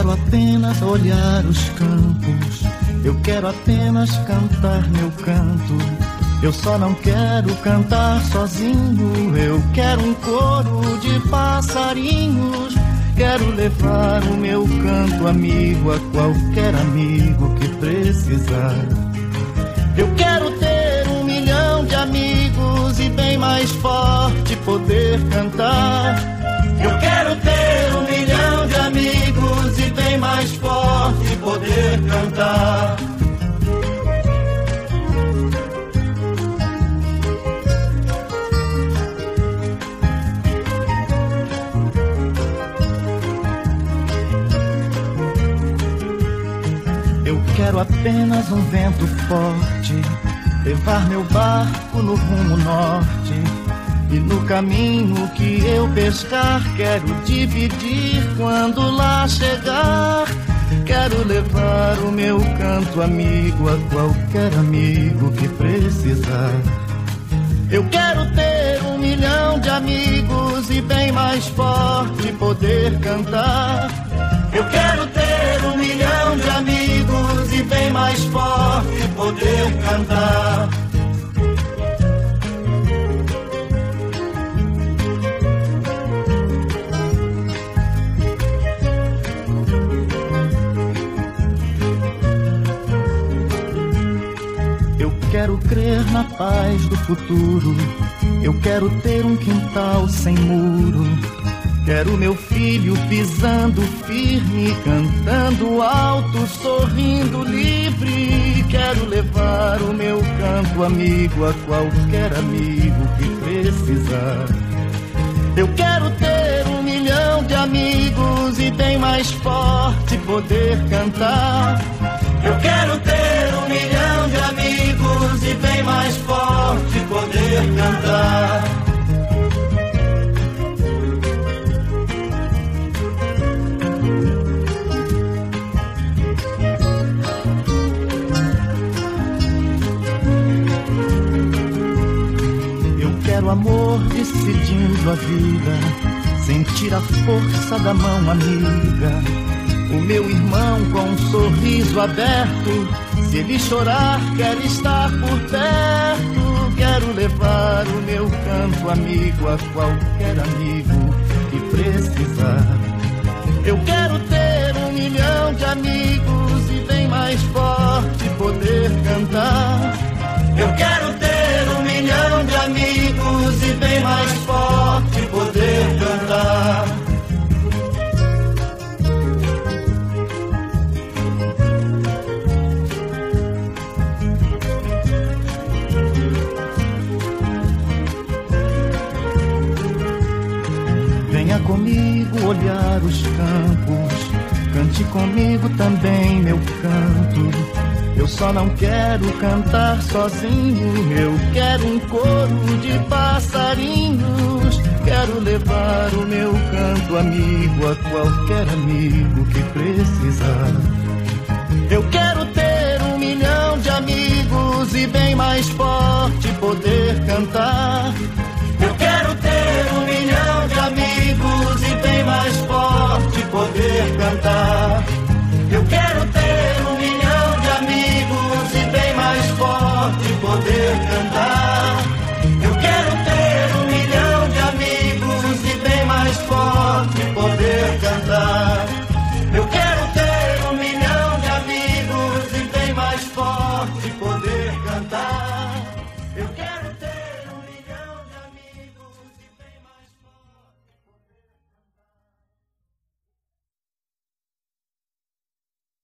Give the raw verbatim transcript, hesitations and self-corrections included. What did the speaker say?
quero apenas olhar os campos, eu quero apenas cantar meu canto. Eu só não quero cantar sozinho, eu quero um coro de passarinhos. Quero levar o meu canto amigo a qualquer amigo que precisar. Eu quero ter um milhão de amigos e bem mais forte poder cantar. Eu quero ter um milhão de amigos e bem mais forte poder cantar. Eu quero apenas um vento forte, levar meu barco no rumo norte. E no caminho que eu pescar, quero dividir quando lá chegar. Quero levar o meu canto amigo a qualquer amigo que precisar. Eu quero ter um milhão de amigos e bem mais forte poder cantar. Eu quero ter um milhão de amigos e bem mais forte poder cantar. Eu quero crer na paz do futuro, eu quero ter um quintal sem muro. Quero meu filho pisando firme, cantando alto, sorrindo livre. Quero levar o meu canto amigo a qualquer amigo que precisar. Eu quero ter um milhão de amigos e bem mais forte poder cantar. Eu quero ter um milhão de amigos e bem mais forte poder cantar. Quero amor decidindo a vida, sentir a força da mão amiga. O meu irmão com um sorriso aberto, se ele chorar quer estar por perto. Quero levar o meu canto amigo a qualquer amigo que precisar. Eu quero ter um milhão de amigos e bem mais forte poder cantar. Eu quero ter um milhão de amigos e bem mais forte poder cantar. Venha comigo olhar os campos, cante comigo também meu canto. Eu só não quero cantar sozinho, eu quero um coro de passarinhos. Quero levar o meu canto amigo a qualquer amigo que precisa.